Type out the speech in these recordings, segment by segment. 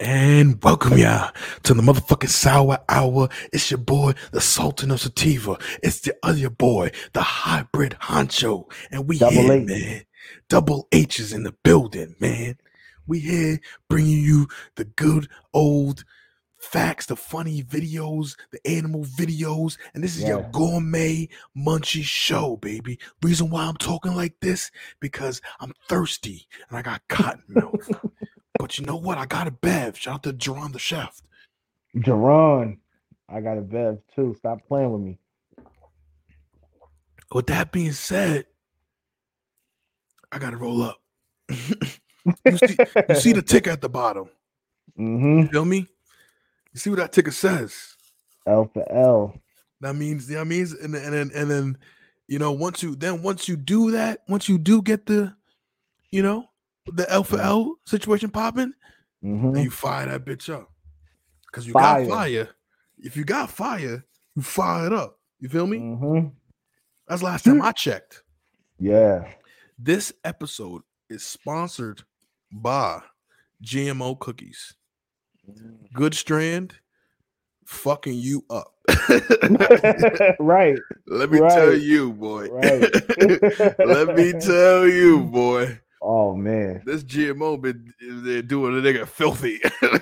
And welcome ya to the motherfucking Sour Hour. It's your boy, the Sultan of Sativa. It's the other boy, the hybrid honcho. And we Double here, H. man. Double H is in the building, man. We here bringing you the good old facts, the funny videos, the animal videos. And this is your Yes. gourmet munchy show, baby. Reason why I'm talking like this, because I'm thirsty and I got cotton mouth. But you know what? I got a Bev. Shout out to Jerron the chef. Jerron, I got a Bev too. Stop playing with me. With that being said, I got to roll up. you see the ticker at the bottom. Mm-hmm. You feel me? You see what that ticker says? L for L. That means, and then, once you do that, once you do get the L for L situation popping, then you fire that bitch up. Because you got fire. If you got fire, you fire it up. You feel me? Mm-hmm. That's the last time I checked. Yeah. This episode is sponsored by GMO Cookies. Good Strand, fucking you up. Right. Let me tell you, boy. Right. Let me tell you, boy. Oh man, this GMO they're doing a nigga filthy.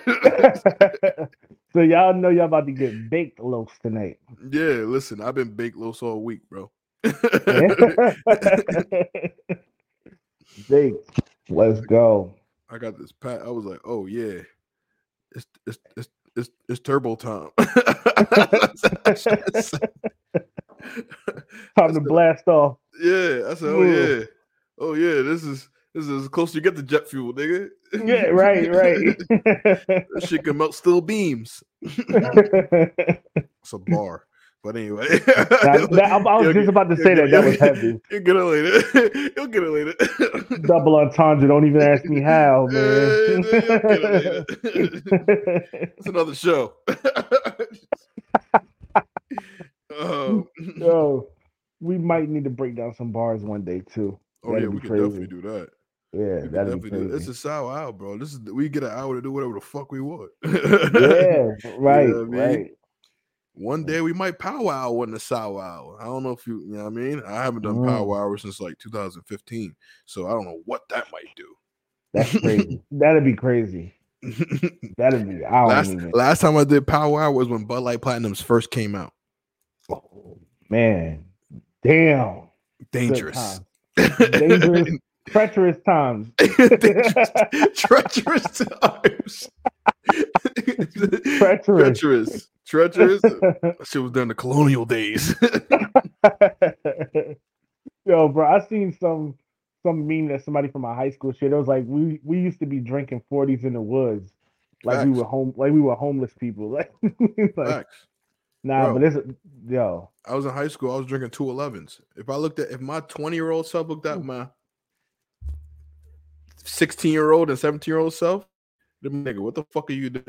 So y'all know y'all about to get baked loafs tonight. Yeah, listen, I've been baked loafs all week, bro. Baked. Let's go. I got this pat. I was like, oh yeah, it's turbo time. Time to blast off. Yeah, I said, oh yeah, this is as close as you get to jet fuel, nigga. Yeah, right. That shit can melt steel beams. It's a bar. But anyway. I was just about to say that was heavy. You'll get it later. Double entendre. Don't even ask me how, man. It's another show. Yo, we might need to break down some bars one day too. Oh yeah, we can definitely do that. Yeah, that'd be crazy. It's a sour hour, bro. We get an hour to do whatever the fuck we want. Yeah, right, right. One day we might power hour in the sour hour. I don't know if you know what I mean. I haven't done power hour since like 2015, so I don't know what that might do. That's crazy. That'd be crazy. That'd be. Last time I did power hour was when Bud Light Platinums first came out. Oh man, damn, dangerous. Dangerous. Treacherous times. Treacherous times. Treacherous. That shit was during the colonial days. Yo, bro, I seen some meme that somebody from my high school shit. It was like we used to be drinking 40s in the woods, like we were homeless people. Like Facts. Nah, bro, but yo. I was in high school. I was drinking 211s. If my 20-year-old self looked at my 16-year-old and 17-year-old self, them nigga, what the fuck are you doing?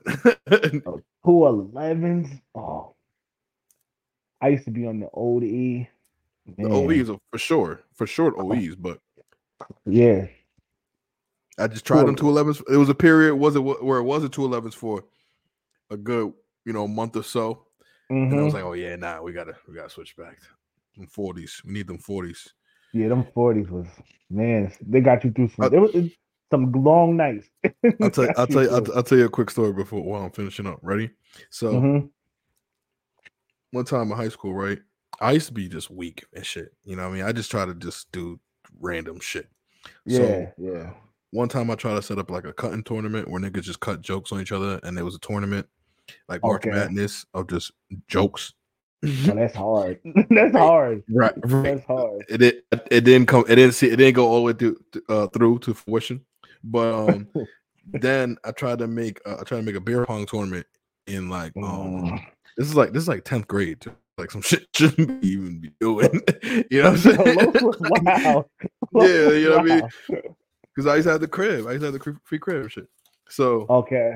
211s. Oh, I used to be on the old E. Man. The OEs are for sure OEs, but yeah, I just tried them 211s. It was a period where it was a 211s for a good month or so, and I was like, oh yeah, nah, we gotta switch back. Them 40s, we need them 40s. Yeah, them 40s was, man, they got you through some long nights. I'll tell you a quick story while I'm finishing up. Ready? So one time in high school, right? I used to be just weak and shit. You know what I mean? I just try to just do random shit. Yeah. One time I tried to set up like a cutting tournament where niggas just cut jokes on each other, and there was a tournament like March Madness of just jokes. Oh, that's hard. That's hard. Right. That's hard. It didn't go all the way through to fruition. But then I tried to make a beer pong tournament in like this is like 10th grade. Like some shit shouldn't even be doing. You know what I'm saying? Wow. Yeah, you know what I mean? Because I used to have the crib. I used to have the free crib and shit. So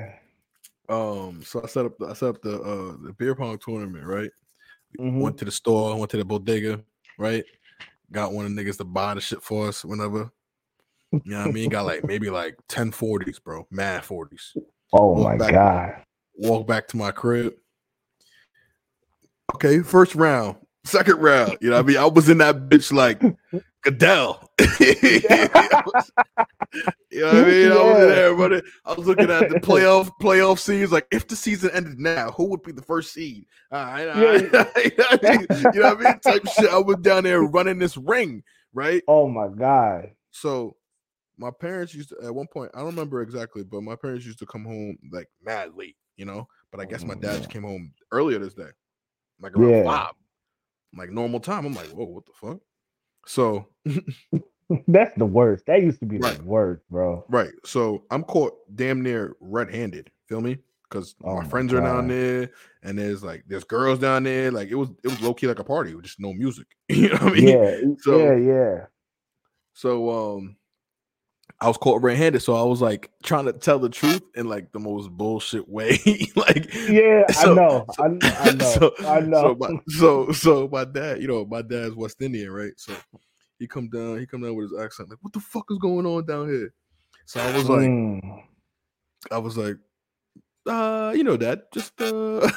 so I set up the beer pong tournament, right? Went to the store, went to the bodega, right? Got one of the niggas to buy the shit for us whenever. You know what I mean? Got like maybe like 10 40s, bro. Mad 40s. Oh my God. Walk back to my crib. Okay, first round, second round. You know what I mean? I was in that bitch like Goodell. You know what I mean? Yeah. I was in there, but I was looking at the playoff scenes. Like, if the season ended now, who would be the first seed? You know what I mean? Type shit. I was down there running this ring, right? Oh my God. So my parents used to, at one point, I don't remember exactly, but my parents used to come home like mad late, you know. But I guess my dad just came home earlier this day, like around 5, like normal time. I'm like, whoa, what the fuck? So that's the worst. That used to be the worst, bro. Right. So I'm caught damn near red-handed. Feel me? Because my friends are down there, and there's girls down there. Like it was low key like a party with just no music. You know what I mean? Yeah. So I was caught red-handed, so I was like trying to tell the truth in like the most bullshit way. Like I know. So my dad, my dad's West Indian, right? So he come down with his accent, like, what the fuck is going on down here? So I was like, Dad, just a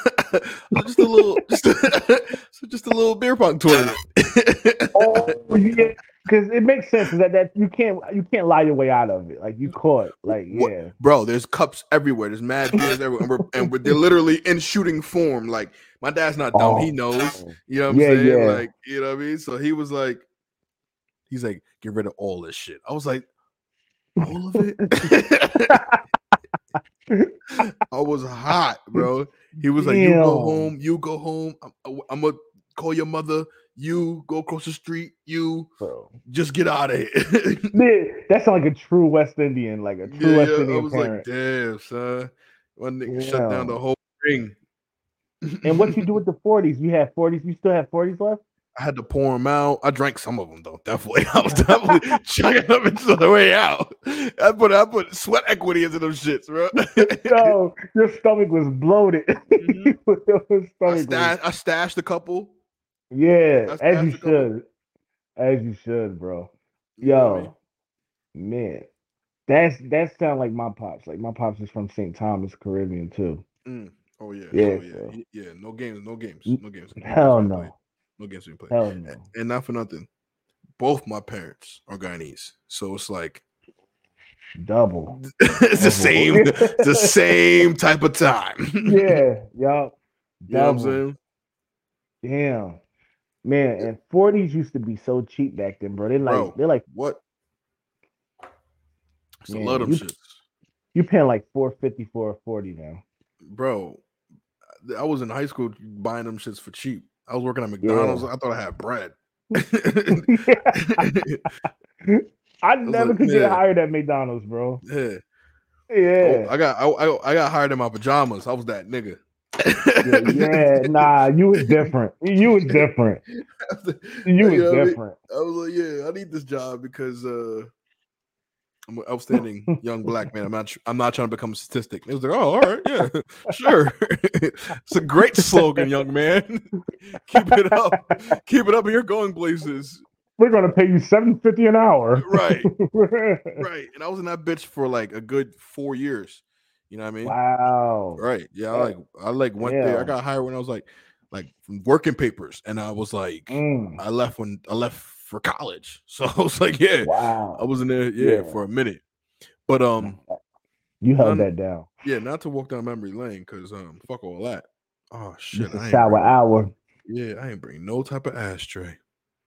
little beer pong tournament. Oh yeah, because it makes sense that you can't lie your way out of it. Like you caught, like yeah, bro. There's cups everywhere. There's mad beers everywhere, and they're literally in shooting form. Like my dad's not dumb. He knows. You know what I'm saying? Yeah. Like you know what I mean. So he's like, get rid of all this shit. I was like, all of it. I was hot, bro. He was like, you go home. I'm gonna call your mother. You go across the street. You just get out of here. That sounds like a true West Indian, West Indian I was parent. like, damn, son. One nigga shut down the whole ring. And what you do with the 40s? You have 40s. You still have 40s left? I had to pour them out. I drank some of them though. Definitely, I was definitely chugging them into the way out. I put sweat equity into those shits, bro. No, your stomach was bloated. Mm-hmm. I stashed a couple. Yeah, as you should. As you should, bro. Yo, man, that sounds like my pops. Like my pops is from St. Thomas, Caribbean too. Oh yeah, yeah. No games. Hell no. No games being played. Hell no. And not for nothing, both my parents are Guyanese, so it's like double. It's the same type of time. Yeah, yup. You know what I'm saying? Damn, man. And 40s used to be so cheap back then, bro. They're like what? I love them shits. You paying like $4.50 for a 40 now, bro. I was in high school buying them shits for cheap. I was working at McDonald's. I thought I had bread. I never could get hired at McDonald's, bro. Yeah. Yeah. I got hired in my pajamas. I was that nigga. Nah, you was different. You was different. I was like, yeah, I need this job because I'm an outstanding young black man. I'm not trying to become a statistic. It was like, oh, all right, yeah, sure. It's a great slogan, young man. Keep it up. Keep it up, and you're going places. We're gonna pay you $7.50 an hour. Right. Right. And I was in that bitch for like a good 4 years. You know what I mean? Wow. Right. Yeah. I went there. I got hired when I was like working papers, and I was like, I left for college. So I was like, yeah, wow. I was in there, for a minute. But you held that down. Yeah, not to walk down memory lane, because fuck all that. Oh shit. It's a sour hour. Yeah, I ain't bring no type of ashtray.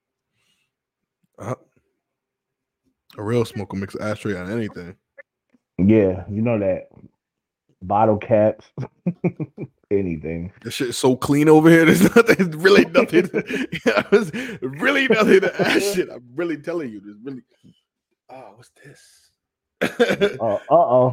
A real smoker makes an ashtray out of anything. Yeah, you know that. Bottle caps, anything. This shit is so clean over here. There's really nothing. There's really nothing to ash shit. I'm really telling you. There's really. Oh, what's this? Oh,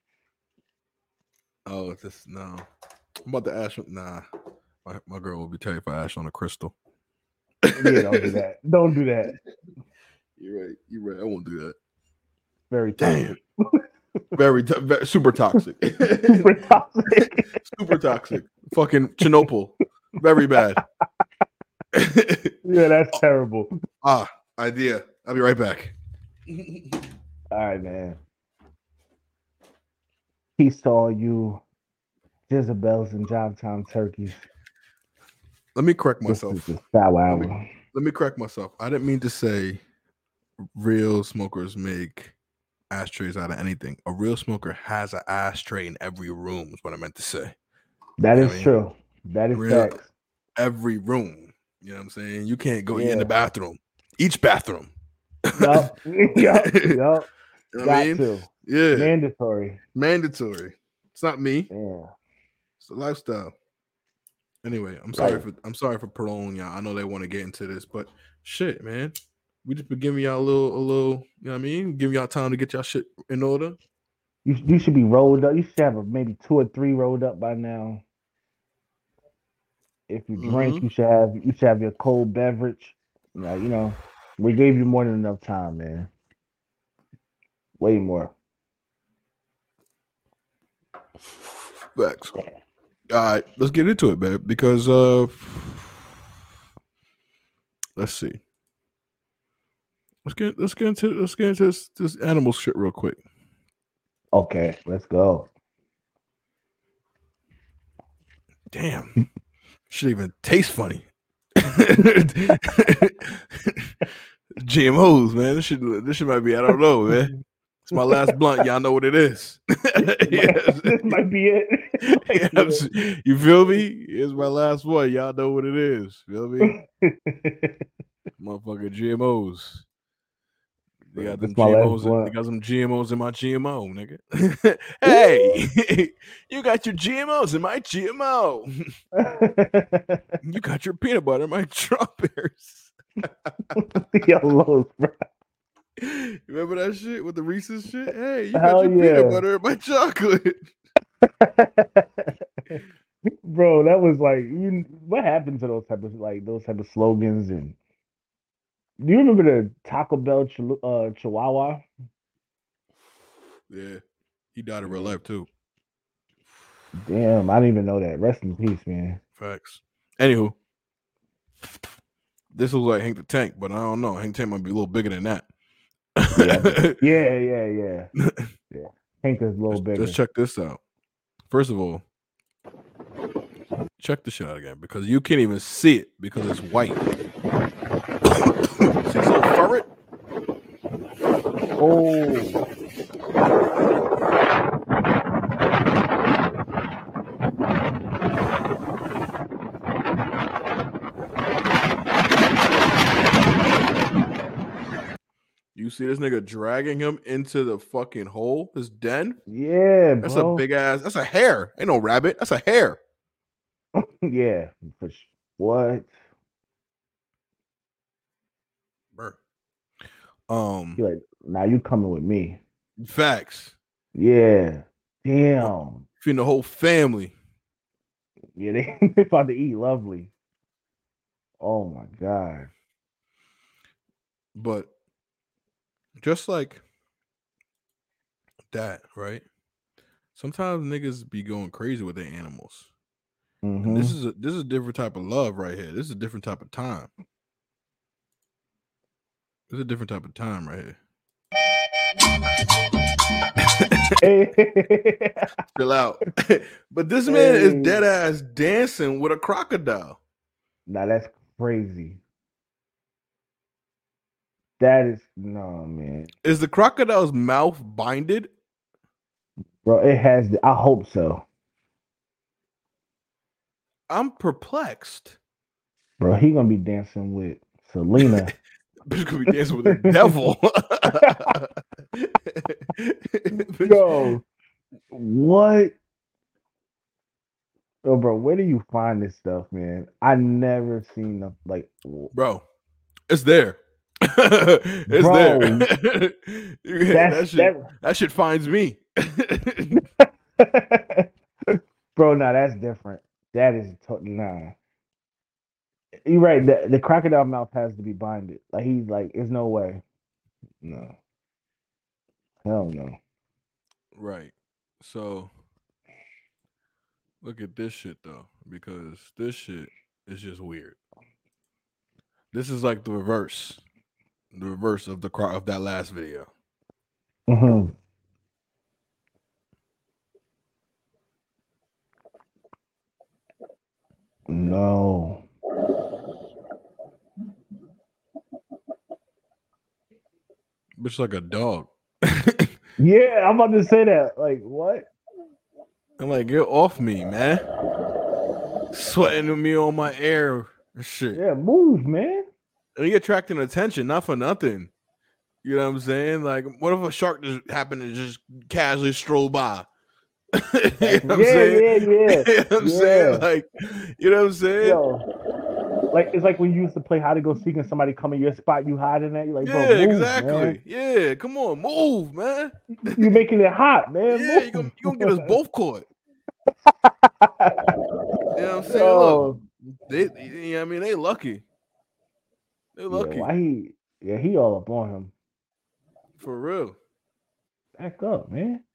it's this. No, I'm about to ash. Nah, my girl will be telling if I ash on a crystal. Yeah, don't do that. Don't do that. You're right. I won't do that. Very toxic. Very super toxic. Super toxic. Fucking Chernobyl. Very bad. Yeah, that's terrible. Idea. I'll be right back. All right, man. He saw you, Jezebels and Job Time turkeys. Let me correct myself. This is the Sour Hour. Let me correct myself. I didn't mean to say real smokers make ashtrays out of anything. A real smoker has an ashtray in every room is what I meant to say. That is true. That is facts. Every room. You know what I'm saying? You can't go in the bathroom. Each bathroom. Yup. Got to. Yeah. Mandatory. It's not me. Yeah. It's a lifestyle. Anyway, I'm sorry for prolonging y'all. I know they want to get into this, but shit, man. We just been giving y'all a little, you know what I mean? Giving y'all time to get y'all shit in order. You should be rolled up. You should have maybe 2 or 3 rolled up by now. If you drink, you should have your cold beverage. We gave you more than enough time, man. Way more. Facts. All right, let's get into it, man. Because let's see. Let's get into this animal shit real quick. Okay, let's go. Damn. Should even taste funny. GMOs, man. This shit might be, I don't know, man. It's my last blunt. Y'all know what it is. This might be it. You feel me? It's my last one. Y'all know what it is. Feel me? Motherfucking GMOs. They got them GMOs. They got some GMOs in my GMO, nigga. Hey, you got your GMOs in my GMO. You got your peanut butter in my strawberries. Yo, Lowe's, bro. You remember that shit with the Reese's shit? Hey, you got your peanut butter in my chocolate. Bro, that was like, what happened to those type of slogans? And do you remember the Taco Bell Chihuahua? Yeah, he died in real life too. Damn, I didn't even know that. Rest in peace, man. Facts. Anywho, this looks like Hank the Tank, but I don't know. Hank the Tank might be a little bigger than that. Yeah. Hank is a little bigger. Let's check this out. First of all, check this shit out again because you can't even see it because it's white. See this little ferret? Oh. You see this nigga dragging him into the fucking hole, his den? Yeah, that's bro. A big ass. That's a hare. Ain't no rabbit. That's a hare. Yeah. What? Bro. You're like, now you coming with me? Facts. Yeah. Damn. Feeding the whole family. Yeah, they about to eat lovely. Oh my god. But just like that, right? Sometimes niggas be going crazy with their animals. Mm-hmm. And this is a different type of love right here. This is a different type of time. This is a different type of time right here. Chill out. But this man is dead ass dancing with a crocodile. Now that's crazy. That is no, man. Is the crocodile's mouth binded? Bro, it has. I hope so. I'm perplexed. Bro, he gonna be dancing with Selena. Bitch gonna be dancing with the devil. Yo, what? Oh, bro, where do you find this stuff, man? I never seen them like. Bro, it's there. It's bro, there. That shit finds me. Bro, nah, that's different. That is nah. You're right. The crocodile mouth has to be binded. Like he's like, there's no way. No. Hell no. Right. So look at this shit though, because this shit is just weird. This is like the reverse of that last video. Mm-hmm. no. Bitch like a dog. Yeah, I'm about to say that. Like, what? I'm like, get off me, man. Sweating to me on my air and shit. Yeah, move, man. And he attracting attention, not for nothing. You know what I'm saying? Like, what if a shark just happened to just casually stroll by? You know what I'm saying? Yeah. You know what I'm saying? Like, you know what I'm saying? Yo, like it's like when you used to play hide and go seek and somebody come in your spot, you hiding at. You're like, bro, Yeah, move, exactly. man. Yeah, come on, move, man. You making it hot, man. Yeah, move. you gonna get us both caught. You know what I'm saying? Look, I mean, they lucky. They're lucky. He all up on him. For real. Back up, man.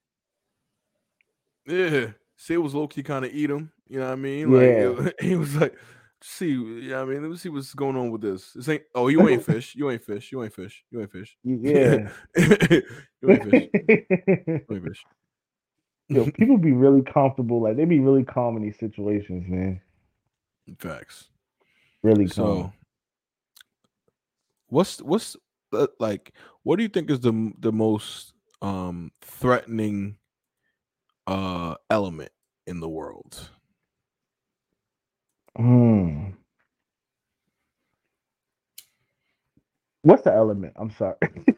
Yeah. See, it was low key kind of eat him. You know what I mean? Yeah. Like, he was like, see, yeah, I mean, let me see what's going on with this. This ain't, oh, you ain't fish. You ain't fish. You ain't fish. You ain't fish. Yeah. You ain't fish. You ain't fish. Yo, people be really comfortable. Like, they be really calm in these situations, man. Facts. Really calm. So, what's like? What do you think is the most threatening element in the world? What's the element? I'm sorry.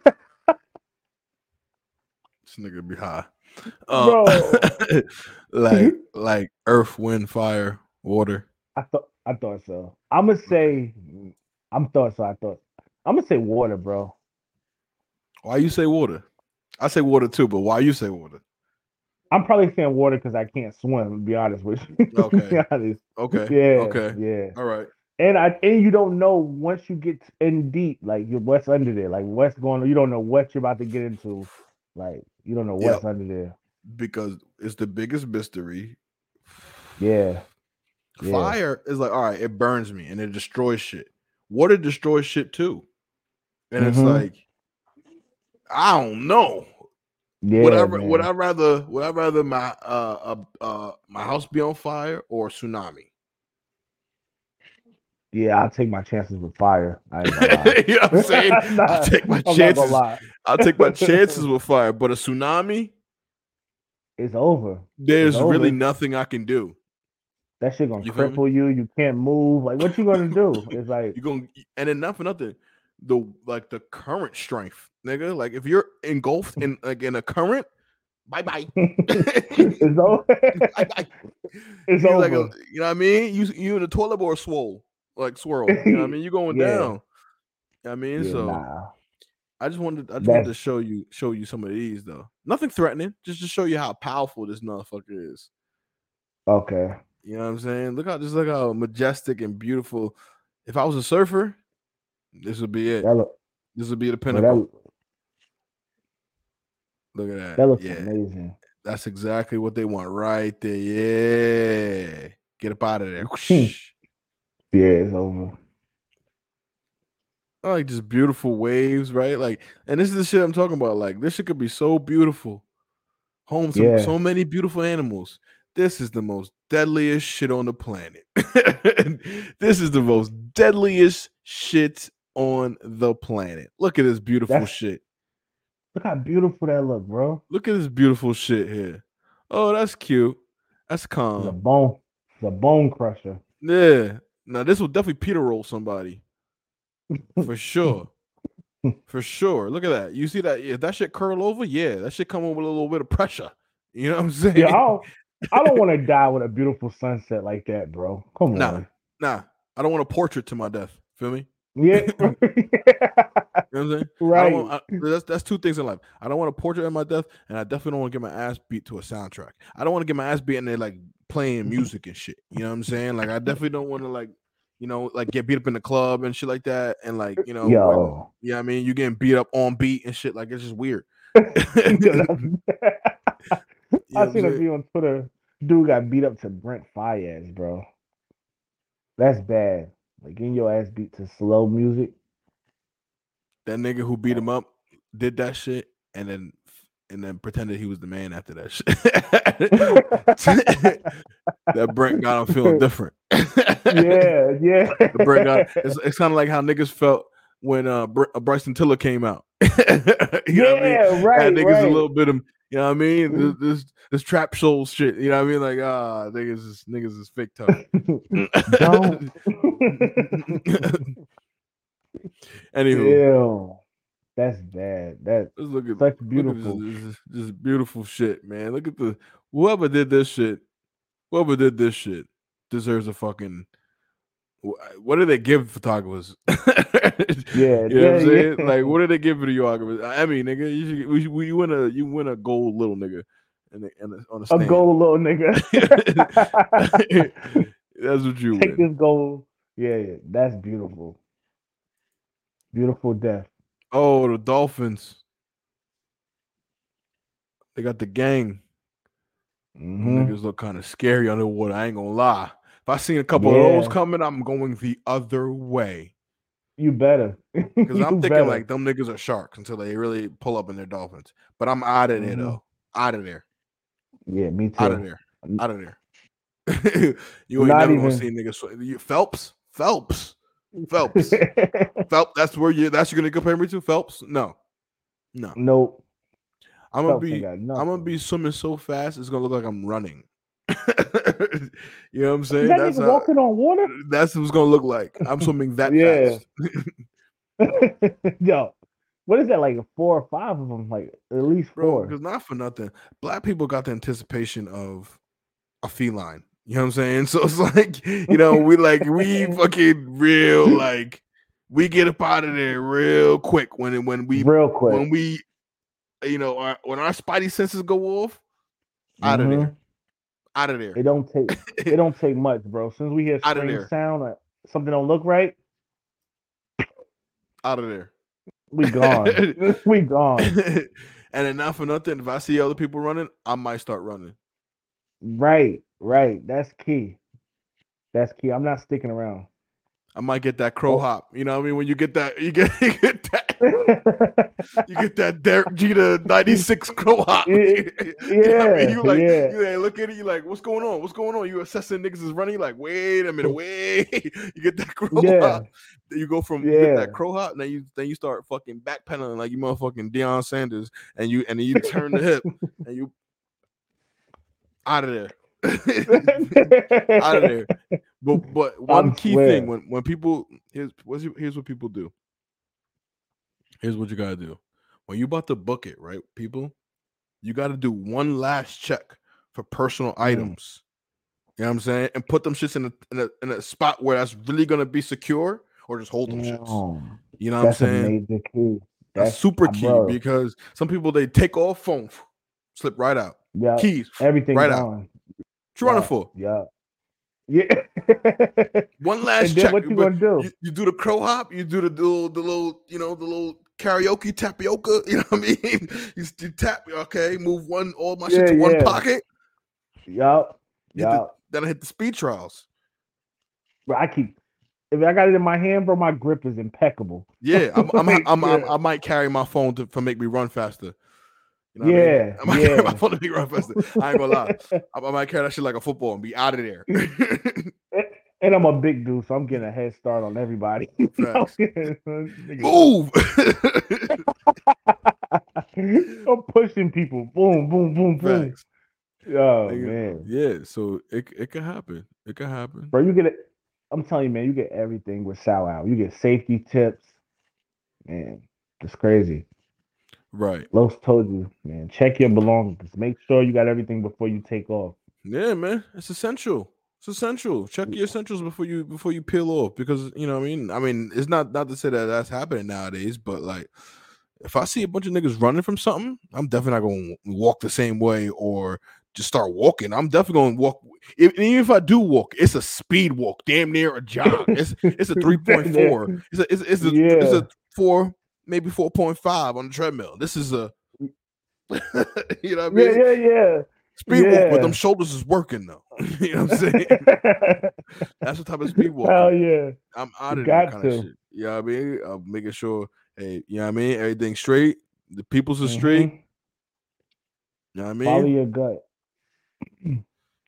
This nigga be high. Bro. like earth, wind, fire, water. I thought so. I'm gonna say I'm gonna say water, bro. Why you say water? I say water too, but why you say water? I'm probably saying water because I can't swim, to be honest with you. Okay. Be honest. Okay. Yeah. Okay. Yeah. All right. And you don't know once you get in deep, like what's under there, like what's going on. You don't know what you're about to get into. Like you don't know what's under there. Because it's the biggest mystery. Yeah. Fire is like, all right, it burns me and it destroys shit. Water destroys shit too. And it's like, I don't know. Yeah, would I rather my my house be on fire or tsunami? Yeah, I'll take my chances with fire. I ain't gonna lie. You know what I'm saying? I'll take my chances. I'll take my chances with fire, but a tsunami, it's over. There's really nothing I can do. That shit gonna cripple you. You can't move. Like, what you gonna do? It's like you're gonna, and then not for nothing, the current strength, nigga. Like if you're engulfed in a current, bye. It's over. It's over. Like you know what I mean? You in the toilet bowl swole, like swirl. You know what I mean? You going down. You know what I mean? I just wanted to show you some of these though. Nothing threatening, just to show you how powerful this motherfucker is. Okay. You know what I'm saying? Look how majestic and beautiful. If I was a surfer, this would be it. This would be the pinnacle. Look at that. That looks amazing. That's exactly what they want right there. Yeah. Get up out of there. Yeah, it's over. I like just beautiful waves, right? Like, and this is the shit I'm talking about. Like, this shit could be so beautiful. So many beautiful animals. This is the most deadliest shit on the planet. This is the most deadliest shit on the planet. Look at this beautiful shit. Look how beautiful that look, bro. Look at this beautiful shit here. Oh, that's cute. That's calm. The bone crusher. Yeah. Now this will definitely Peter roll somebody. For sure. For sure. Look at that. You see that? If that shit curl over, yeah, that shit come over with a little bit of pressure. You know what I'm saying? Yeah, I don't want to die with a beautiful sunset like that, bro. Come on. Nah. I don't want a portrait to my death. Feel me? Yeah. You know what I'm saying? Right. That's two things in life. I don't want a portrait of my death, and I definitely don't want to get my ass beat to a soundtrack. I don't want to get my ass beat and they're like playing music and shit. You know what I'm saying? Like I definitely don't want to like get beat up in the club and shit like that. And like, you know, when, I mean, you getting beat up on beat and shit. Like it's just weird. I seen a video on Twitter. Dude got beat up to Brent Faiyaz, bro. That's bad. Like getting your ass beat to slow music. That nigga who beat him up did that shit and then pretended he was the man after that shit. That Brent got him feeling different. Yeah. The Brent got it's kind of like how niggas felt when Bryson Tiller came out. You know what I mean? Right. Had niggas Right. a little bit of, you know what I mean? This trap soul shit. You know what I mean? Like, niggas is fake tough. Don't. Anywho. Ew. That's bad. That's such beautiful. This beautiful shit, man. Look at whoever did this shit deserves a fucking. What do they give photographers? Yeah, you know what I'm saying? Like, what do they give videographers? I mean, nigga, you win a gold little nigga, and on the stand. A gold little nigga. That's what you take win. this gold. Yeah, that's beautiful. Beautiful death. Oh, the Dolphins. They got the gang. Niggas look kind of scary underwater. I ain't gonna lie. If I seen a couple of those coming, I'm going the other way. You better. Because I'm thinking like them niggas are sharks until they really pull up in their dolphins. But I'm out of there though. Out of there. Yeah, me too. Out of there. Out of there. You ain't never gonna see niggas. Phelps. Phelps. That's where that's you're gonna compare me to? Phelps? No. Nope. I'm gonna be swimming so fast it's gonna look like I'm running. You know what I'm saying? That's walking on water. That's what it's gonna look like. I'm swimming that fast. Yo, what is that? Like 4 or 5 of them? Like at least 4. Because not for nothing, black people got the anticipation of a feline. You know what I'm saying? So it's like, you know, we fucking real like we get up out of there real quick when we you know when our spidey senses go off, out of there. Out of there. It don't take much, bro. Since we hear strange sound or something don't look right, out of there. We gone. We gone. And then not for nothing, if I see other people running, I might start running. Right. That's key. I'm not sticking around. I might get that crow hop. You know what I mean? When you get that, you get that Derek Jeter 96 crow hop. Yeah. You know what I mean? You look at it, you like, what's going on? What's going on? You assessing niggas is running, like, wait a minute, wait. You get that crow hop. Then you go from you get that crow hop, and then you start fucking backpedaling like you motherfucking Deion Sanders, and then you turn the hip and you out of there. Out of there. But one key thing when people here's what people do. Here's what you gotta do. When you about to book it, right, people, you gotta do one last check for personal items. You know what I'm saying? And put them shits in a spot where that's really gonna be secure, or just hold them shits. You know what I'm saying? Major key. That's super key because some people they take off phone, slip right out. Yeah, keys, everything right gone. out. What you running for? Yeah. One last check. What you gonna do? You do the crow hop. You do the little, you know, the little karaoke tapioca. You know what I mean? You tap. Okay, move all my shit to one pocket. Yup. Then I hit the speed trials. Bro, if I got it in my hand, bro, my grip is impeccable. Yeah, I might carry my phone to make me run faster. You know I might carry my phone to make me run faster. I ain't gonna lie. I might carry that shit like a football and be out of there. And I'm a big dude, so I'm getting a head start on everybody. Move. I'm pushing people. Boom, boom, boom, boom. Facts. Oh man. Yeah, so it could happen. It could happen. Bro, you get it. I'm telling you, man, you get everything with Sal Out. You get safety tips. Man, it's crazy. Right. Los told you, man, check your belongings. Make sure you got everything before you take off. Yeah, man. It's essential. It's essential. Check your essentials before you peel off, because you know what I mean, it's not to say that that's happening nowadays, but like if I see a bunch of niggas running from something, I'm definitely not going to walk the same way or just start walking. I'm definitely going to walk. Even if I do walk, it's a speed walk, damn near a jog. It's a 3.4. It's a 4, maybe 4.5 on the treadmill. This is a you know what I mean? Yeah. Speed walk, but them shoulders is working though. You know what I'm saying? That's the type of speed walk. Hell yeah. I'm out of that kind of shit. You know what I mean? I'm making sure, hey, you know what I mean? Everything's straight. The people's are straight. You know what I mean? Follow your gut.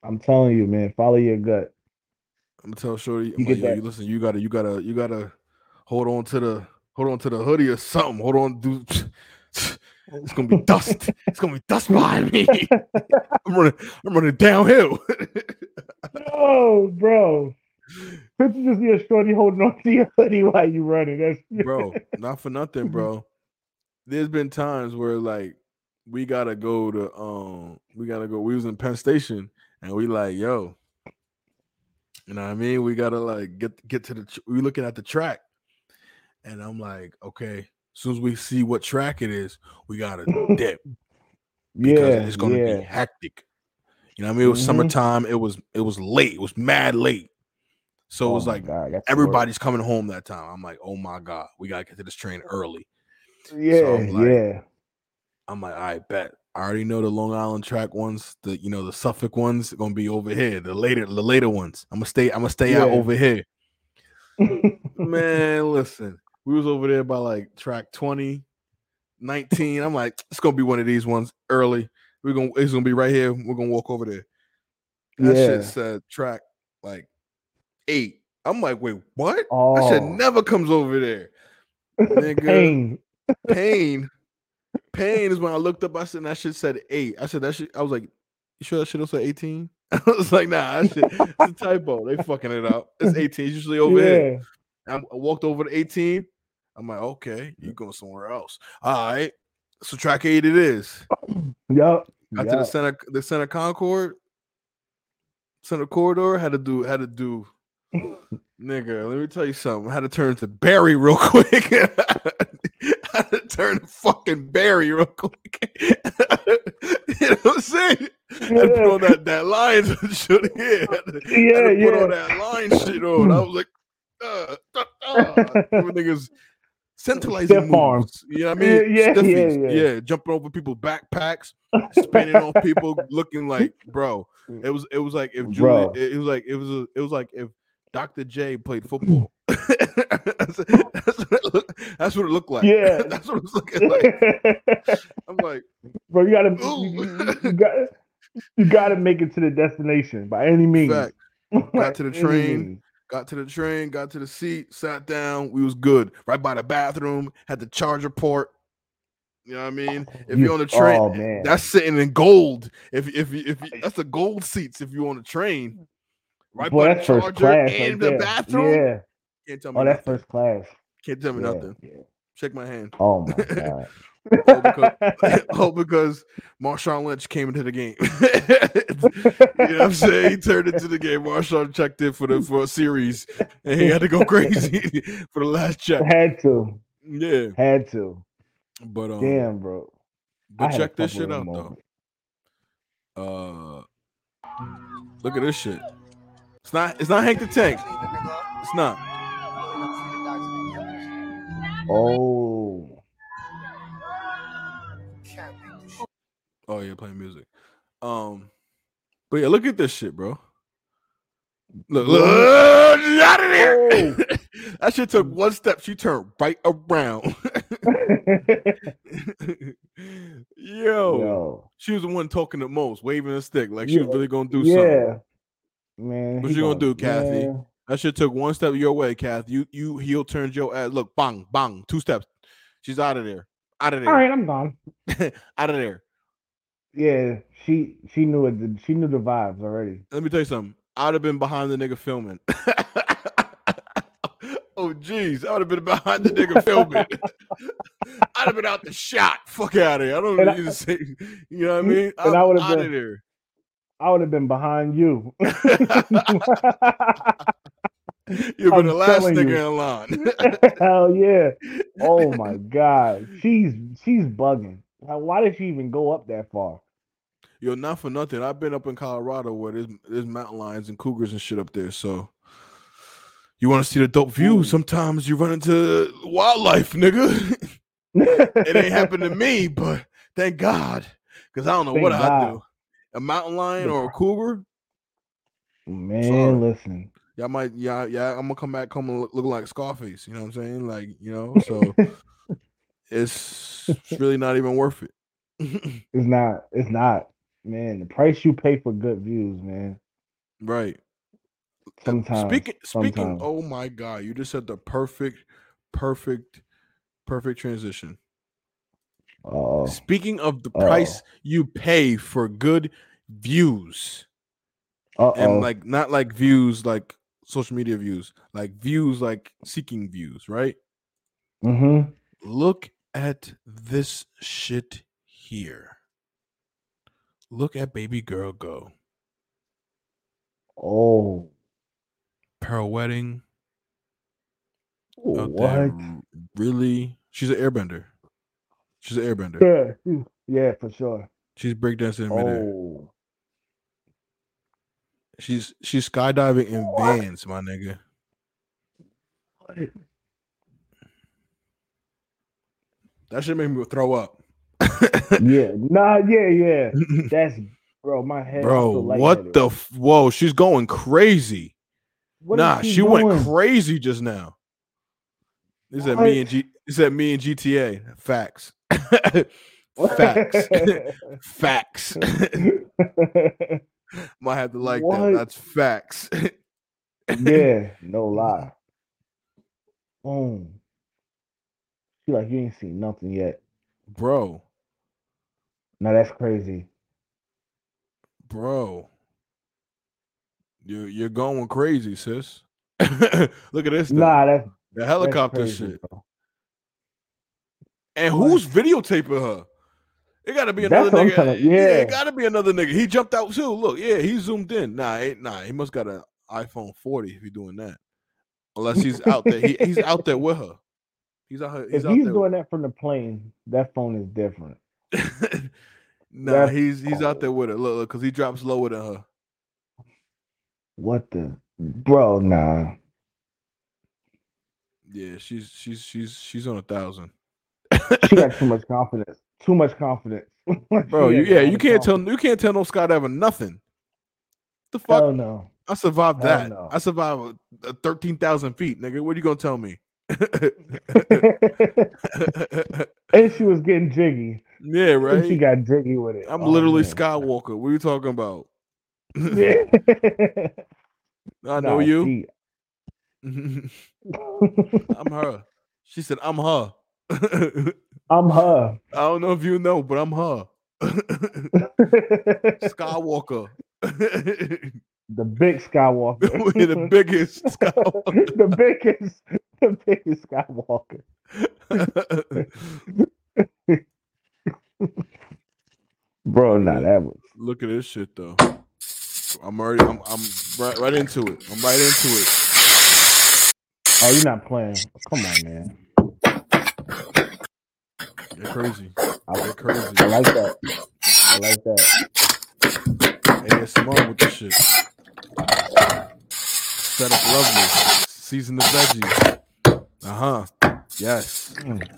I'm telling you, man, follow your gut. I'm gonna tell Shorty, I'm You like, get yo, that. you listen, you gotta hold on to the hoodie or something. Hold on, dude. It's gonna be dust. It's gonna be dust behind me. I'm running downhill. Oh, bro. Picture just your shorty holding on to your hoodie while you running. That's Bro, not for nothing, bro. There's been times where like we gotta go. We was in Penn Station and we like, yo, you know what I mean? We gotta like get to we looking at the track. And I'm like, okay, as soon as we see what track it is, we gotta dip because yeah, it's gonna be yeah. hectic. You know what I mean? It was summertime, it was late, it was mad late. So it Oh was my like God, that's work. everybody's coming home that time. I'm like, oh my God, we gotta get to this train early. So Yeah, I'm yeah. like, I bet. I already know the Long Island track ones, the Suffolk ones are gonna be over here. The later ones. I'm gonna stay out Yeah. over here. Man, listen. We was over there by like track 20, 19. I'm like, it's gonna be one of these ones early. It's gonna be right here. We're gonna walk over there. That shit Yeah. said track like 8. I'm like, wait, what? That shit Oh, never comes over there. Nigga. pain. Pain is when I looked up. I said that shit said 8. I said that shit. I was like, you sure that shit don't say 18? I was like, nah, that shit. It's a typo. They fucking it up. It's 18. It's usually over here. Yeah. I walked over to 18. I'm like, okay, you going somewhere else. All right. So track 8 it is. Yup. Got to the center Concord, center corridor. Had to do. Nigga, let me tell you something. I had to turn to Barry real quick. I had to turn to fucking Barry real quick. You know what I'm saying? I had to put on that Lions shit here. I had to put all that line shit on. I was like, niggas centralizing moves. You know what I mean? Stiffies. Yeah, jumping over people's backpacks, spinning on people, looking like, bro. It was like if Julie. It was like if Dr. J played football. That's what it looked like. Yeah. That's what it was looking like. I'm like, bro, you gotta make it to the destination by any means. Fact. Got to the train, got to the seat, sat down. We was good. Right by the bathroom, had the charger port. You know what I mean? If you're on the train, that's sitting in gold. If that's the gold seats if you're on the train. Right by the charger and the bathroom. Yeah. Can't tell me nothing. That's first class. Can't tell me nothing. Yeah. Shake my hand. Oh my God. because Marshawn Lynch came into the game. You know what I'm saying? He turned into the game. Marshawn checked in for a series, and he had to go crazy for the last check. Had to. Yeah. Had to. But damn, bro. But check this shit out though. Look at this shit. It's not Hank the Tank. It's not. Oh. Oh yeah, playing music. But yeah, look at this shit, bro. Look, out of there. That shit took one step. She turned right around. Yo. She was the one talking the most, waving a stick like she was really gonna do something. Yeah, man. What you gonna do, Kathy? Man. That shit took one step your way, Kathy. You heel turned your ass. Look, bang, bang, 2 steps. She's out of there. Out of there. All right, I'm gone. Out of there. Yeah, she knew it. She knew the vibes already. Let me tell you something. I'd have been behind the nigga filming. Oh jeez, I would have been behind the nigga filming. I'd have been out the shot. Fuck out of here. I don't need to say. You know what I mean? And I would have out been of there. I would have been behind you. You've been the last nigga in line. Hell yeah! Oh my God, she's bugging. Why did she even go up that far? Yo, not for nothing. I've been up in Colorado where there's mountain lions and cougars and shit up there. So you want to see the dope view? Sometimes you run into wildlife, nigga. It ain't happened to me, but thank God, because I don't know what I'd do. A mountain lion or a cougar? Man, listen. Y'all might, I'm gonna come back home and look like Scarface. You know what I'm saying? Like, you know, so it's really not even worth it. It's not. man, the price you pay for good views, man. Right. Sometimes. Speaking. Oh my God! You just said the perfect transition. Speaking of the price you pay for good views, and like not like views like social media views, like views like seeking views, right? Mm-hmm. Look at this shit here. Look at baby girl go. Oh. Pirouetting. Out What? there, really? She's an airbender. She's an airbender. Yeah, for sure. She's breakdancing in midair. She's skydiving in Vans, my nigga. What? That should make me throw up. Yeah. Nah, yeah. That's bro, my head. Bro, what the whoa, she's going crazy. What she went crazy just now. Is that me and GTA? Facts. Facts. Facts. Might have to like that. That's facts. Yeah, no lie. Boom. Feel like you ain't seen nothing yet. Bro. Now that's crazy. Bro. You're going crazy, sis. Look at this. Nah, that's the helicopter that's crazy, shit. Bro. And who's videotaping her? It gotta be another nigga. It gotta be another nigga. He jumped out too. Look, he zoomed in. Nah, he must got an iPhone 40 if he's doing that. Unless he's out there. He's out there with her. He's out here. If he's doing that from the plane, that phone is different. Nah, he's out there with her. Look, because he drops lower than her. What the bro? Nah. Yeah, she's on 1,000. She got too much confidence. Too much confidence. Bro, you can't tell no skydiver nothing. The fuck? Hell no. I survived that. No. I survived 13,000 feet, nigga. What are you gonna tell me? And she was getting jiggy. Yeah, right. And she got jiggy with it. I'm literally Skywalker. What are you talking about? I know you. I'm her. She said, "I'm her." I'm her. I don't know if you know, but I'm her. Skywalker. The big Skywalker. The biggest Skywalker. the biggest Skywalker. Bro, nah, that was. Look at this shit though. I'm right into it. I'm right into it. Oh, you're not playing. Come on, man. You're crazy. You're crazy. I like that. ASMR with this shit. Set up lovely. Season the veggies. Yes.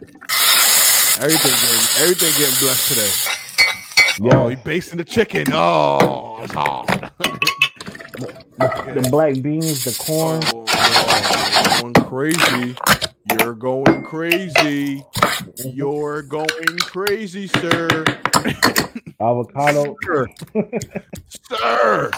Everything getting blessed today. Yeah. Oh, he basting the chicken. Oh, it's hard. The black beans, the corn. Going crazy. You're going crazy. You're going crazy, sir. Avocado. Sir.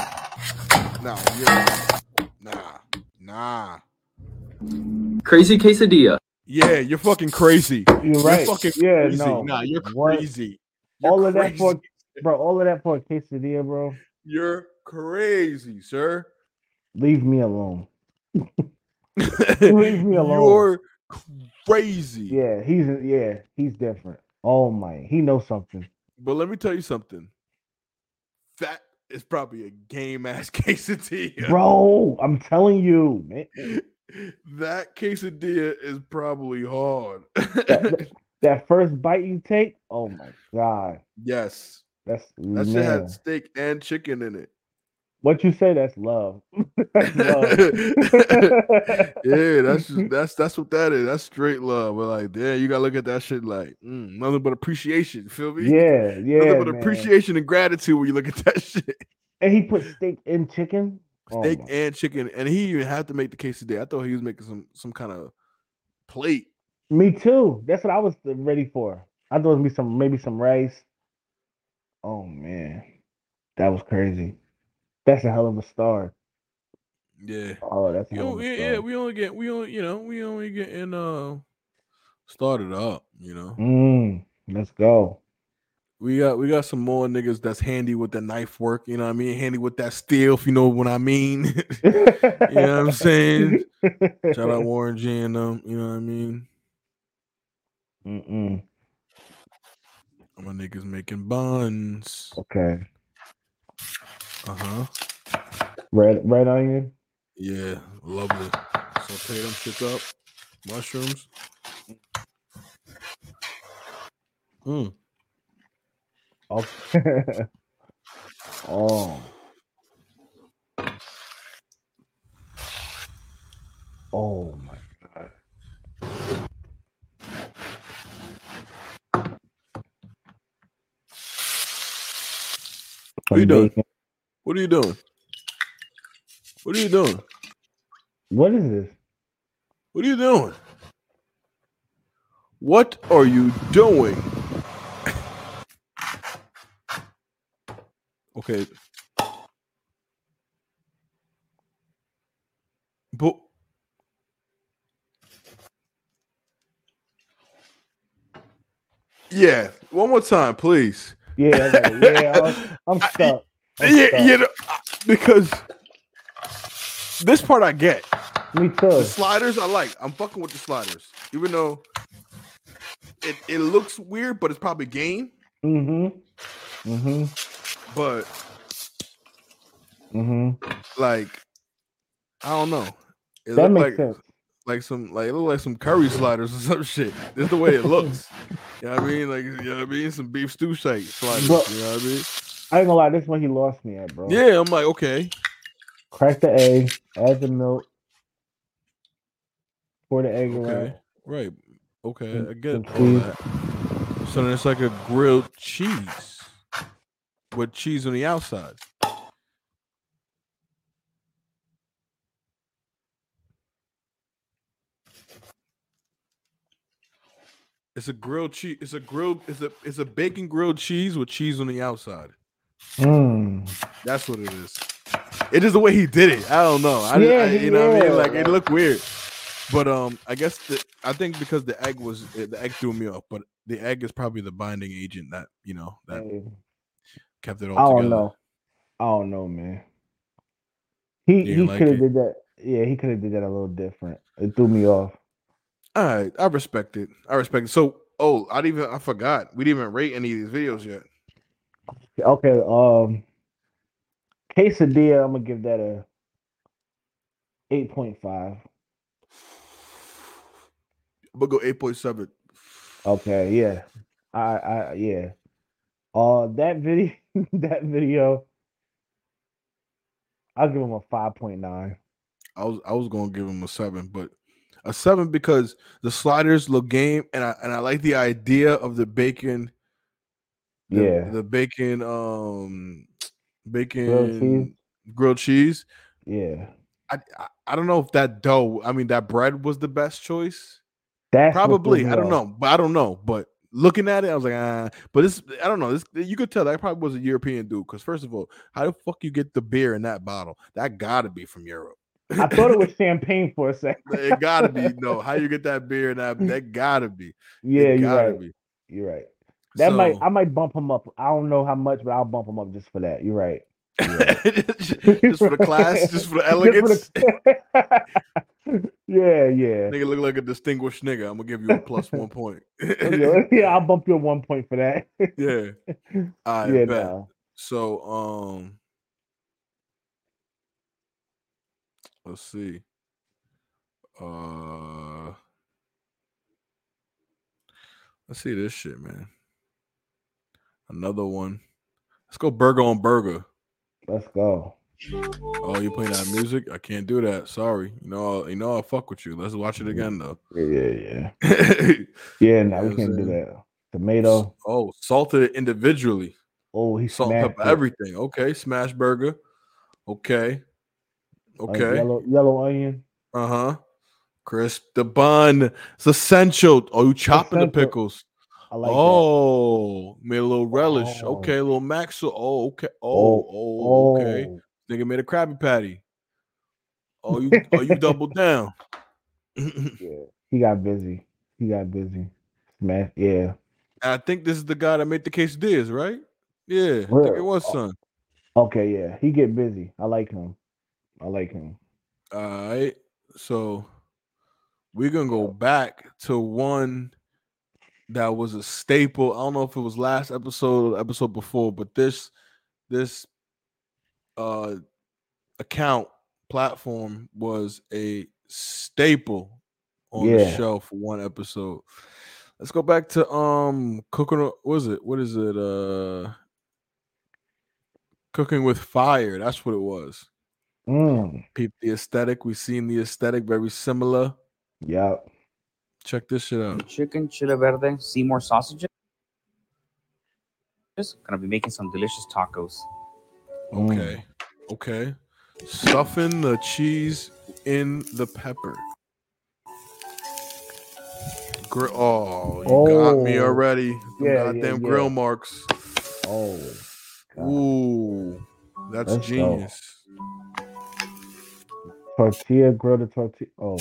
Nah. Crazy quesadilla. Yeah, you're fucking crazy. You're right. You're fucking crazy. No. Nah, you're crazy. All of that for a quesadilla, bro. You're crazy, sir. Leave me alone. Leave me alone. You're crazy. Yeah, he's different. Oh my, he knows something. But let me tell you something. That is probably a game ass quesadilla. Bro, I'm telling you, man. That quesadilla is probably hard. That first bite you take, oh my god. Yes. That shit had steak and chicken in it. What you say? That's love. That's love. Yeah, that's what that is. That's straight love. But like, damn, you gotta look at that shit like nothing but appreciation. Feel me? Yeah. Nothing but appreciation and gratitude when you look at that shit. And he put steak and chicken. Steak and chicken, and he even had to make the quesadilla. I thought he was making some kind of plate. Me too. That's what I was ready for. I thought it would be maybe some rice. Oh man. That was crazy. That's a hell of a start. Yeah. Oh, that's a hell of a start. Yeah, we only getting started up, Let's go. We got some more niggas that's handy with the knife work, you know what I mean? Handy with that steel, if you know what I mean. You know what I'm saying? Shout out Warren G and them, you know what I mean? My niggas making buns. Okay. Uh-huh. Red onion? Yeah, lovely. Saute them shits up. Mushrooms. Okay. Oh. Oh my God. What are you doing? What are you doing? What are you doing? What is this? What are you doing? What are you doing? Okay. But yeah, one more time, please. Yeah, I'm stuck. Because this part I get. Me too. The sliders I like. I'm fucking with the sliders, even though it looks weird, but it's probably game. But like, I don't know. It that makes sense. It look like some curry sliders or some shit. That's the way it looks. You know what I mean? Like, you know what I mean? Some beef stew sliders. Bro, you know what I mean? I ain't gonna lie, this is when he lost me at, bro. Yeah, I'm like, okay. Crack the egg, add the milk, pour the egg around. Right. Okay, I get all that. So then it's like a grilled cheese with cheese on the outside. It's a grilled cheese. It's a bacon grilled cheese with cheese on the outside. That's what it is. It is the way he did it. I don't know. You know what I mean? Like, it looked weird. But I guess I think because the egg threw me off. But the egg is probably the binding agent that kept it all together. I don't know, man. He could have did that. Yeah, he could have did that a little different. It threw me off. All right, I respect it. So, I forgot. We didn't even rate any of these videos yet. Okay, quesadilla, I'm gonna give that a 8.5. I'm gonna go 8.7. Okay, yeah. Yeah. That video, I'll give him a 5.9. I was gonna give him a 7, but a 7 because the sliders look game, and I like the idea of the bacon. The bacon grilled cheese. Yeah. I don't know if that dough, that bread was the best choice. That's probably. I don't know. But looking at it, I was like, but I don't know. You could tell that probably was a European dude. Because first of all, how the fuck you get the beer in that bottle? That gotta be from Europe. I thought it was champagne for a second. It gotta be. No, how you get that beer in that gotta be. Yeah, you're right. I might bump him up. I don't know how much, but I'll bump him up just for that. You're right. Just for the class, just for the elegance. Yeah. Nigga look like a distinguished nigga. I'm gonna give you a plus 1 point. Yeah, I'll bump you 1 point for that. Yeah. I bet. No. So let's see. Let's see this shit, man. Another one. Let's go burger on burger. Let's go. Oh, you playing that music? I can't do that. Sorry. You know I'll fuck with you. Let's watch it again though. Yeah. Yeah, no, we can't do that. Tomato. Oh, salted it individually. Oh, he salt, pepper, everything. Okay, smash burger. Okay. Yellow onion. Crisp the bun. It's essential. Oh, you chopping the pickles. I like that. Made a little relish. Oh. Okay, a little Maxwell. Oh, okay. Okay. Oh. Nigga made a Krabby Patty. You doubled down. Yeah, he got busy. Man, yeah. I think this is the guy that made the quesadillas, right? Yeah, I think Really? it was son. Okay, yeah. He get busy. I like him. All right. So we're gonna go back to one that was a staple. I don't know if it was last episode or the episode before, but this account platform was a staple on the show for one episode. Let's go back to cooking. What is it? Cooking with Fire. That's what it was. Peep the aesthetic. We seen the aesthetic very similar. Yep. Check this shit out. Chicken, chile verde, Seymour sausages. Gonna be making some delicious tacos. Okay. Stuffing the cheese in the pepper. You got me already. Goddamn grill marks. Oh. God. Ooh, that's genius. Tortilla, grill the tortilla. Oh.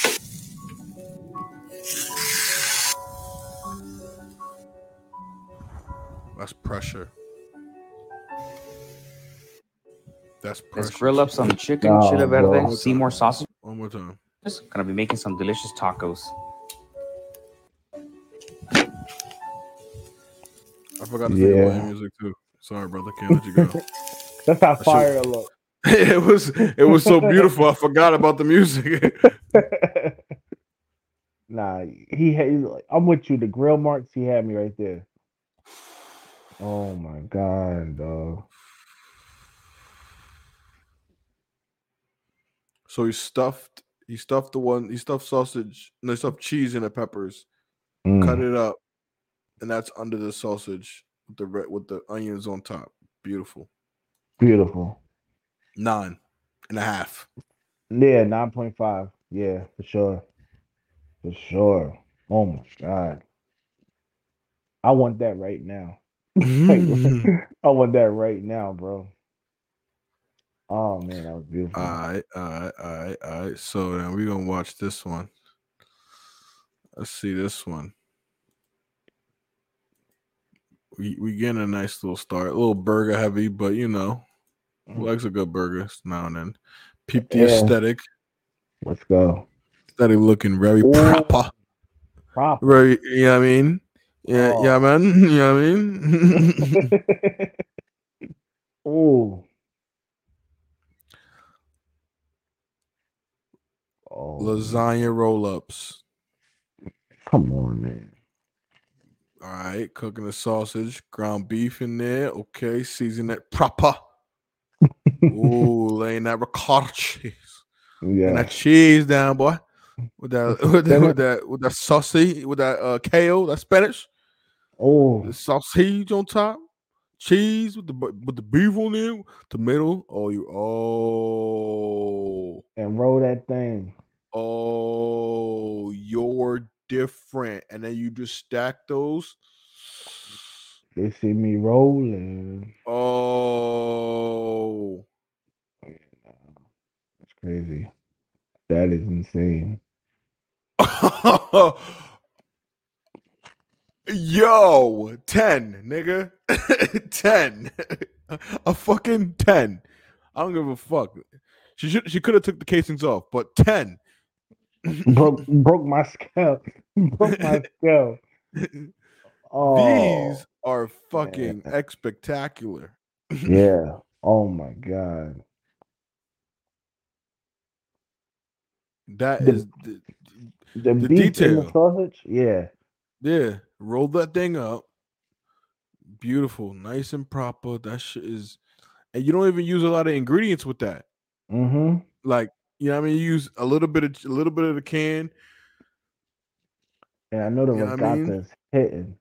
That's pressure. Let's grill up some chicken, chile verde, Seymour sausage. One more time. Gonna be making some delicious tacos. I forgot to think about music too. Sorry, brother. Can't let you go. That's how fire it looked. It was so beautiful. I forgot about the music. Nah, I'm with you. The grill marks, he had me right there. Oh my god, dog. So he stuffed sausage, no, he stuffed cheese in the peppers, cut it up, and that's under the sausage with the onions on top. Beautiful. 9.5. Yeah, 9.5. Yeah, for sure. Oh my god. I want that right now. I want that right now, bro. Oh man, that was beautiful. All right. So then we're gonna watch this one. Let's see this one. We getting a nice little start. A little burger heavy, but who likes a good burger now and then. Peep the aesthetic. Let's go. Aesthetic looking very proper. Very, you know what I mean? Yeah, man. You know what I mean? Oh, lasagna roll-ups. Come on, man. All right, cooking the sausage, ground beef in there. Okay, season it proper. Ooh, laying that ricotta cheese. Yeah, and that cheese down, boy. With that sausage, with that kale, that Spanish. Oh, the sausage on top, cheese with the beef on there, tomato. And roll that thing. Oh, you're different. And then you just stack those. They see me rolling. Oh, that's crazy. That is insane. Yo, 10, nigga. 10. A fucking 10. I don't give a fuck. She could have took the casings off, but 10. broke my scale. Broke my scale. Oh, these are fucking spectacular. Yeah. Oh my god. That is the beef detail. in the sausage. Yeah. Yeah. Roll that thing up. Beautiful, nice and proper. That shit is, and you don't even use a lot of ingredients with that. Mm-hmm. Like, you know what I mean? You use a little bit of the can. And I know the ricotta is hitting.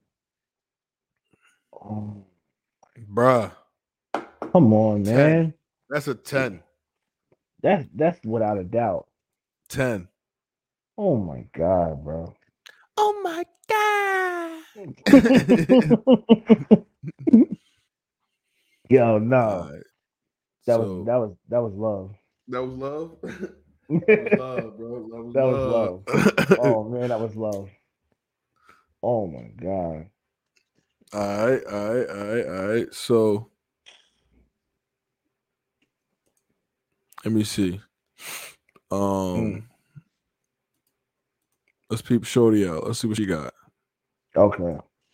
Oh, bruh. Come on, 10. man. That's a 10. That's without a doubt. 10. Oh my god, bro. Oh my god. Yo, no. Right. That was love. That was love. That was love, bro. That was love. Oh man, that was love. Oh my god. All right. So let me see. Let's peep Shorty out. Let's see what she got. Okay.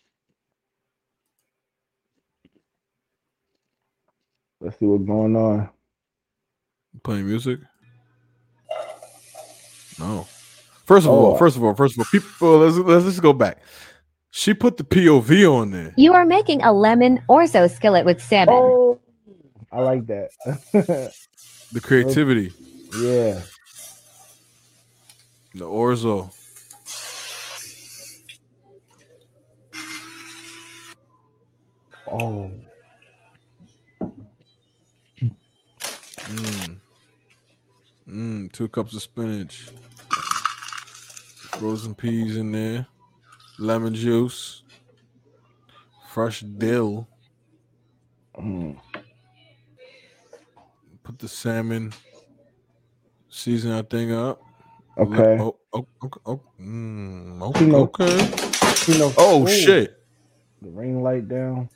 Let's see what's going on. Playing music? No. First of all, people. Let's just go back. She put the POV on there. You are making a lemon orzo skillet with salmon. Oh, I like that. The creativity. Yeah. The orzo. Oh. 2 cups of spinach. Frozen peas in there. Lemon juice. Fresh dill. Put the salmon. Season that thing up. Okay. Okay. Oh, shit. The ring light down.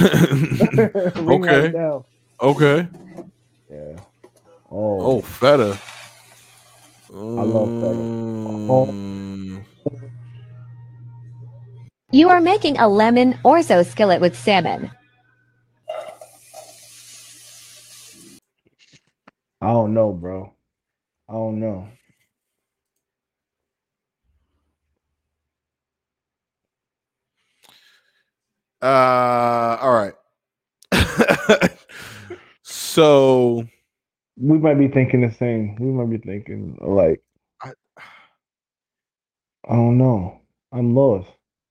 Okay. Down. Okay. Yeah. Oh, feta. I love feta. You are making a lemon orzo skillet with salmon. I don't know, bro. I don't know. All right. So we might be thinking the same. We might be thinking like, I don't know. I'm lost.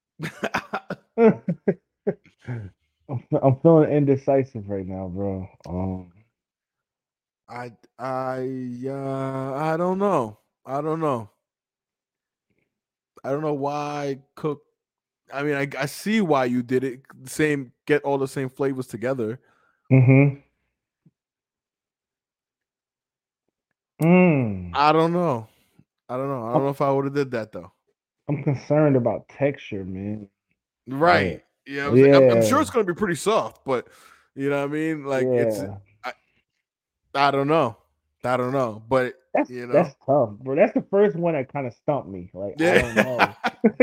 I'm feeling indecisive right now, bro. I don't know. I don't know why Cook. I mean, I see why you did it. Get all the same flavors together. Mm-hmm. I don't know. I don't know if I would have did that though. I'm concerned about texture, man. Right. Yeah. I'm sure it's going to be pretty soft, but you know what I mean? Like I don't know. But that's tough, bro. That's the first one that kind of stumped me. Like, I don't know.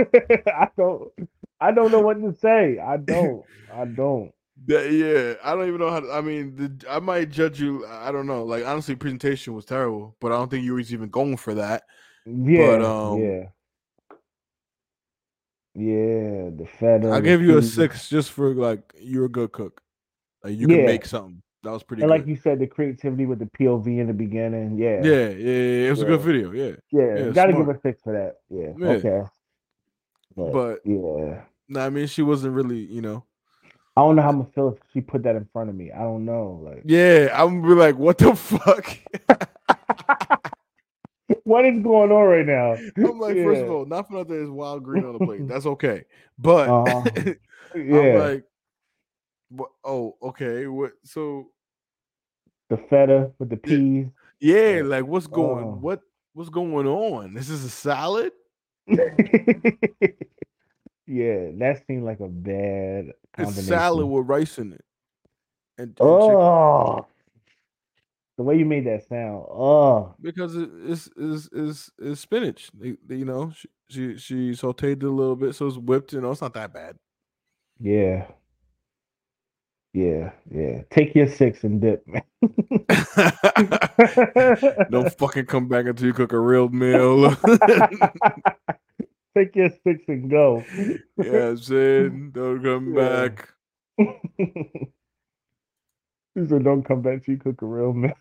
I don't know what to say. I don't. I don't even know how to, I mean, I might judge you. I don't know. Like, honestly, presentation was terrible, but I don't think you were even going for that. Yeah. The feta. I'll give you a 6 just for like you're a good cook. Like you can make something. That was pretty good. Like you said, the creativity with the POV in the beginning. Yeah. It was a good video. Yeah. Gotta give a 6 for that. Yeah. Okay. But yeah. I mean, she wasn't really, I don't know how I'm gonna feel if she put that in front of me. I don't know. Like, I'm gonna be like, what the fuck? What is going on right now? I'm like, first of all, not for nothing, there's wild green on the plate. That's okay. But I'm like, what? Oh, okay. What? So the feta with the peas. Yeah, like what's going? What's going on? This is a salad. Yeah, that seemed like a bad combination. It's salad with rice in it. And chicken. The way you made that sound. Because it's spinach. She sauteed it a little bit, so it's whipped. It's not that bad. Yeah. Take your 6 and dip, man. Don't fucking come back until you cook a real meal. Take your 6 and go. Yeah, I'm saying, don't come back. He said, don't come back till you cook a real meal.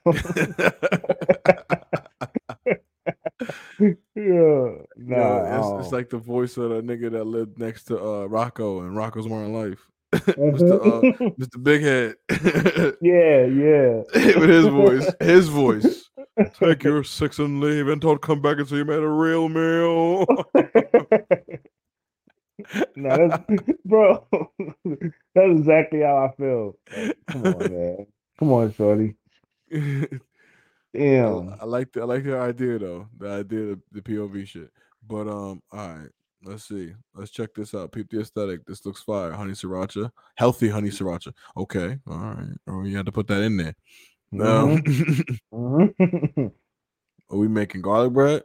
It's like the voice of the nigga that lived next to Rocco and Rocco's More in Life. Mr. Big Head. Yeah. With his voice. Take your 6 and leave and don't come back until you made a real meal. No, bro. That's exactly how I feel. Like, come on, man. Come on, shorty. Damn. I like the idea though. The idea of the POV shit. But all right. Let's see. Let's check this out. Peep the aesthetic. This looks fire. Honey sriracha. Healthy honey sriracha. Okay. All right. Oh, you had to put that in there. Mm-hmm. Are we making garlic bread?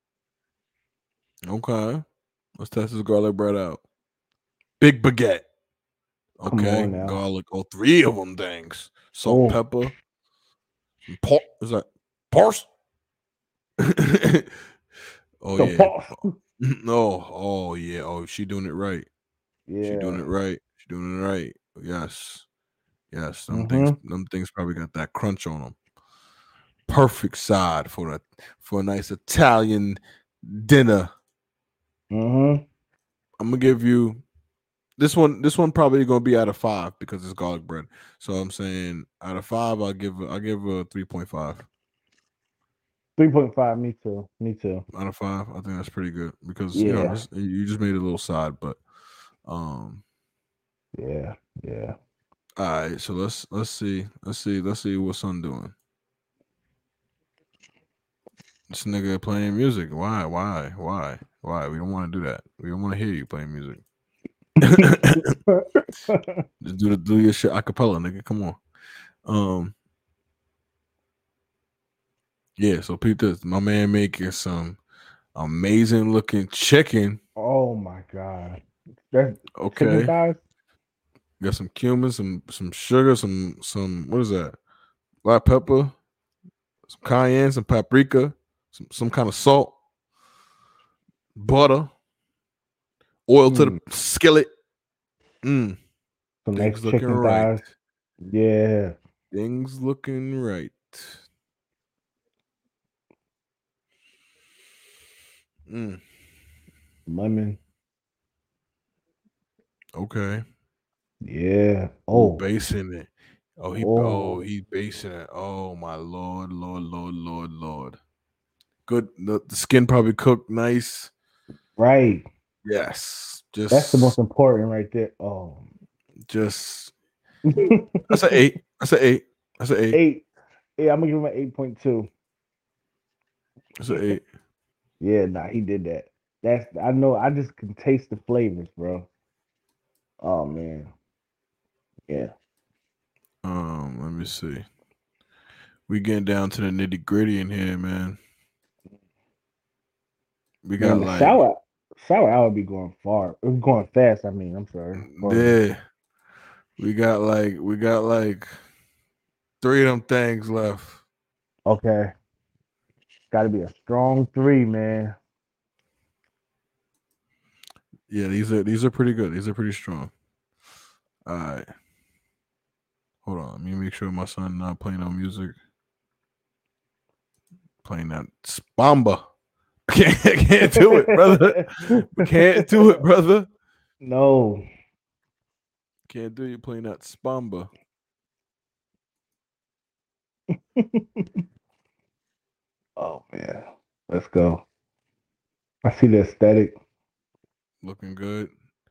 Okay. Let's test this garlic bread out. Big baguette. Okay. Garlic. Oh, 3 of them things. Salt, pepper. Pork. Is that parse? Oh yeah. No. Oh yeah. Oh, she doing it right. Yeah. She doing it right. She doing it right. Yes. Yes. Them things probably got that crunch on them. Perfect side for a nice Italian dinner. Mm-hmm. I'm gonna give you this one. This one probably gonna be out of 5 because it's garlic bread. So I'm saying out of 5, I'll give a 3.5. 3.5. Me too. Me too. Out of 5, I think that's pretty good because you know you just made a little side, but yeah. All right, so let's see what son doing. This nigga playing music. Why? We don't want to do that. We don't want to hear you playing music. Just do your shit acapella, nigga. Come on. Yeah, so peep this. My man making some amazing looking chicken. Oh my god. That's okay. Chicken thighs? Got some cumin, some sugar, some what is that? Black pepper, some cayenne, some paprika, some kind of salt, butter, oil to the skillet. Some nice looking chicken right. thighs. Yeah. Things looking right. Lemon. Okay. Yeah. Oh, basing it. He's basing it. Oh my Lord. Good. The skin probably cooked nice. Right. Yes. That's the most important right there. Oh. That's an 8. That's an 8. That's an 8. 8. Yeah, I'm gonna give him an 8.2. That's an 8. Yeah, nah, he did that. I know. I just can taste the flavors, bro. Oh man. Yeah. Let me see. We getting down to the nitty gritty in here, man. We got the sour hour be going far. It's going fast. I mean, I'm sorry. Yeah. We got like 3 of them things left. Okay. Got to be a strong 3, man. Yeah, these are pretty good. These are pretty strong. All right. Hold on. Let me make sure my son not playing no music. Playing that Spamba. Can't do it, brother. Can't do it, brother. No. Can't do you playing that Spamba. Oh man. Let's go. I see the aesthetic. Looking good.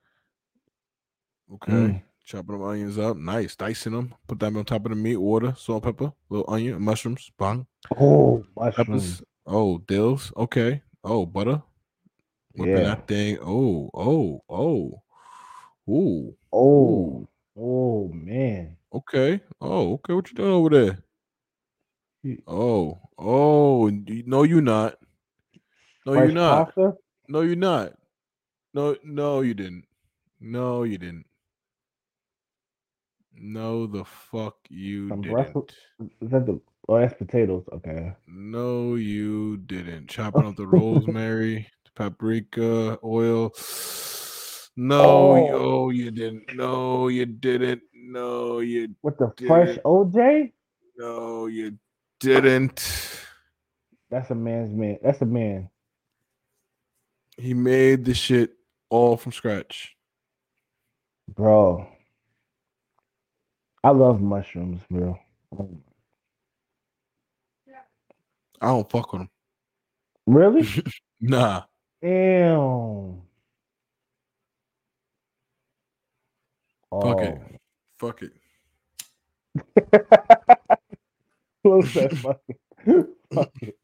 Okay. Chopping them onions up. Nice. Dicing them. Put them on top of the meat. Water, salt, pepper, little onion, mushrooms. Bang. Oh, mushrooms. Peppers. Oh, dills. Okay. Oh, butter. Whipping that thing. Oh. Ooh. Oh man. Okay. Oh, okay. What you doing over there? Oh. No, you're not. No, you're not. Pasta? No, you're not. No, you didn't. No, you didn't. No, the fuck you didn't. Brussels? Is that that's potatoes. Okay. No, you didn't. Chopping up the rosemary, paprika, oil. No, you didn't. No, you didn't. No, you with the fresh OJ? No, you didn't. That's a man's man. That's a man. He made the shit all from scratch. Bro. I love mushrooms, bro. I don't fuck with them. Really? Nah. Damn. Fuck it. Fuck it. Close that fucking. Fuck it.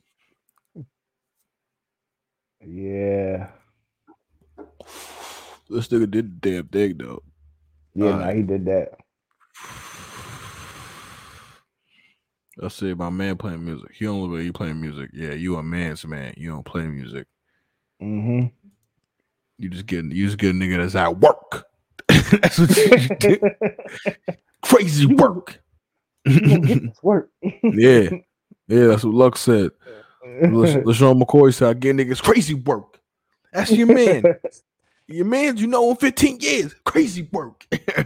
Yeah. This nigga did the damn thing though. Yeah, nah, he did that. Let's say my man playing music. He don't look like he playing music. Yeah, you a man's man. You don't play music. Mm-hmm. You just get a nigga that's at work. That's what you do. Crazy work. You gonna get this work. Yeah, that's what Luck said. LaShawn McCoy said, I get niggas crazy work. That's your man. Your man, you know, in 15 years. Crazy work.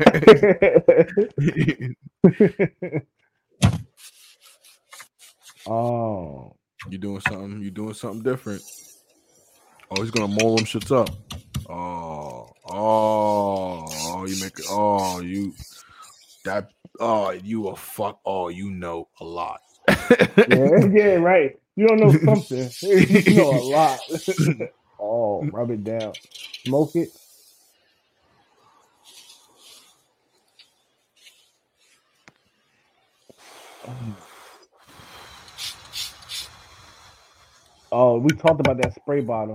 Oh. You doing something different. Oh, he's gonna mold them shits up. You make it. You a fuck. Oh, you know a lot. yeah, right. You don't know something. You know a lot. Oh, rub it down. Smoke it. Oh, we talked about that spray bottle.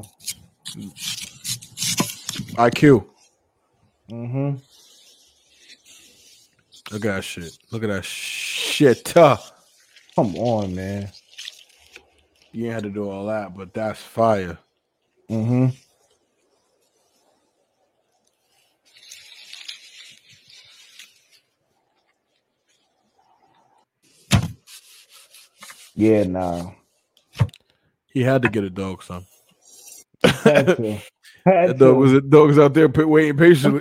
IQ. Mm-hmm. Look at that shit. Look at that shit. Come on, man. You ain't had to do all that, but that's fire. Mm-hmm. Yeah, nah. He had to get a dog, son. Had to. That dog was out there waiting patiently.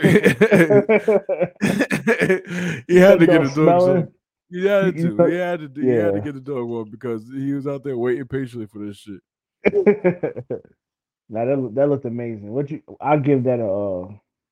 He had to get a dog, son. He had to get a dog one because he was out there waiting patiently for this shit. Now that looked amazing. I'll give that a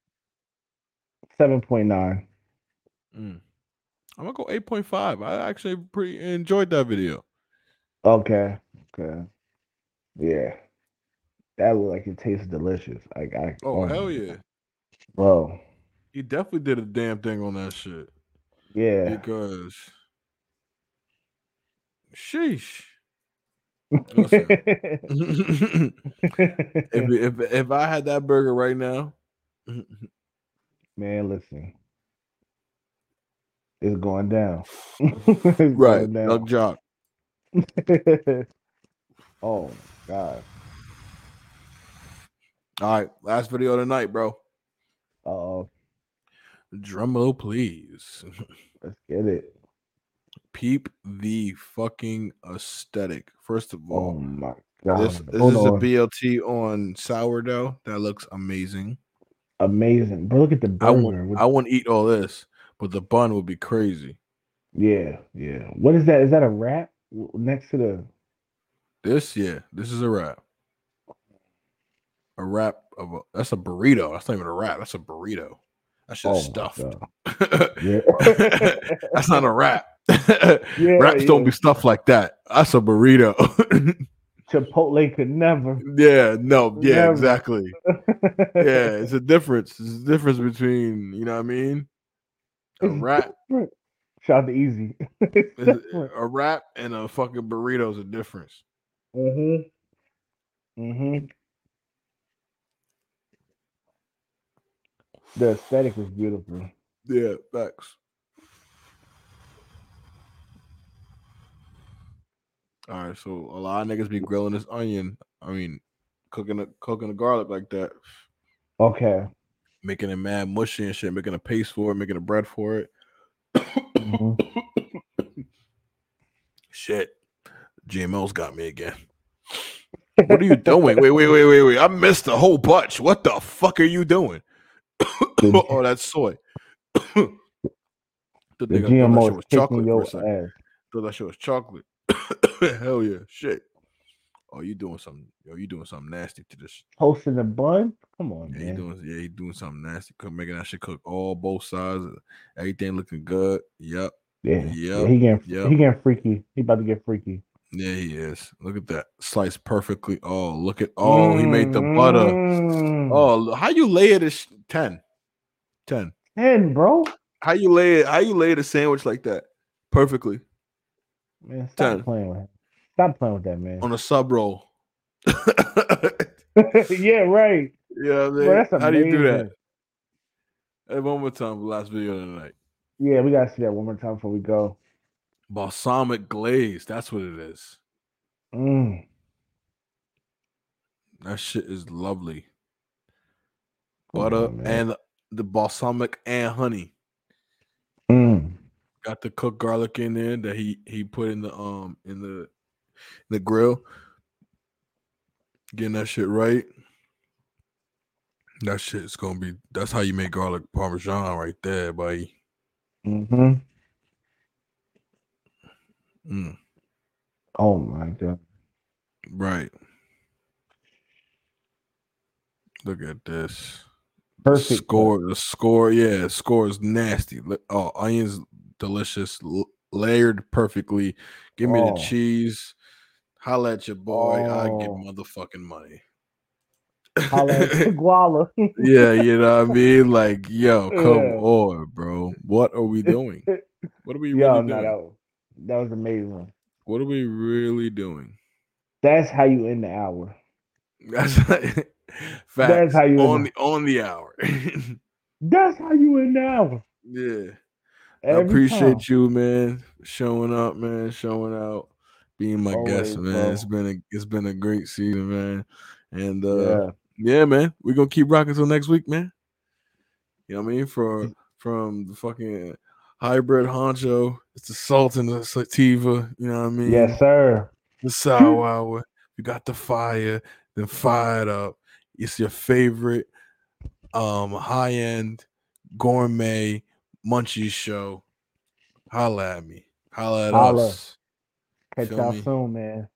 7.9. I'm gonna go 8.5. I actually pretty enjoyed that video. Okay. Yeah. That looked like it tastes delicious. Hell yeah. Bro. He definitely did a damn thing on that shit. Yeah. Because sheesh. if I had that burger right now, man, listen, it's going down. Right, Doug Jock. Oh God! All right, last video of the night, bro. Uh-oh. Drum roll, please. Let's get it. Peep the fucking aesthetic. First of all, oh my God, this is a BLT on sourdough that looks amazing. Amazing, bro. Look at the burger. I wouldn't eat all this, but the bun would be crazy. Yeah. What is that? Is that a wrap next to the? This is a wrap. A wrap of that's a burrito. That's not even a wrap. That's a burrito. That's just stuffed. Yeah. That's not a wrap. Wraps don't be stuffed like that. That's a burrito. Chipotle could never. Yeah, no, yeah, never. Exactly. Yeah, it's a difference. It's a difference between, you know what I mean? A wrap. Shout out to Easy. A wrap and a fucking burrito is a difference. Mm-hmm. The aesthetic is beautiful. Yeah, facts. All right, so a lot of niggas be grilling this onion. I mean, cooking the garlic like that. Okay. Making it mad mushy and shit, making a paste for it, making a bread for it. Shit. GMO's got me again. What are you doing? Wait. I missed a whole bunch. What the fuck are you doing? Oh, that's soy. The GMO was chocolate for a second. Thought that shit was chocolate. Hell yeah, shit. Oh, you doing something nasty to this. Toasting the bun? Come on, yeah, man. He doing something nasty. Making that shit cook both sides. Everything looking good. Yep. Yeah. He getting freaky. He about to get freaky. Yeah, he is. Look at that. Sliced perfectly. Oh, look at he made the butter. Oh, how you lay it is 10. 10. 10, bro. How you lay it? How you lay the sandwich like that? Perfectly. Man, stop 10. playing with him. Stop playing with that, man. On a sub roll. Yeah, right. Yeah, man. Bro, that's amazing. How do you do that? Hey, one more time for the last video of the night. Yeah, we gotta see that one more time before we go. Balsamic glaze. That's what it is. That shit is lovely. Butter and the balsamic and honey. Got the cooked garlic in there that he put in the grill. Getting that shit right. That shit's gonna be. That's how you make garlic parmesan right there, buddy. Oh my god. Right. Look at this. Perfect The score is nasty. Oh, onions delicious, layered perfectly. Give me the cheese. Holla at your boy. I get motherfucking money. Holla at Guala. Yeah, you know what I mean? Like, yo, come on, bro. What are we doing? What are we really doing? That was amazing. What are we really doing? That's how you end the hour. That's facts. That's how you on the hour. That's how you end the hour. Yeah. I appreciate you, man, showing up, man, showing out, being my guest, man. Bro. It's been a great season, man. And yeah, man, we're gonna keep rocking till next week, man. You know what I mean? From the fucking hybrid honcho, it's the salt and the sativa, you know what I mean? Yes, sir. The sour hour. You got the fire, then fired up. It's your favorite high-end gourmet munchies show. Holla at me. Holla at us. Catch y'all soon, man.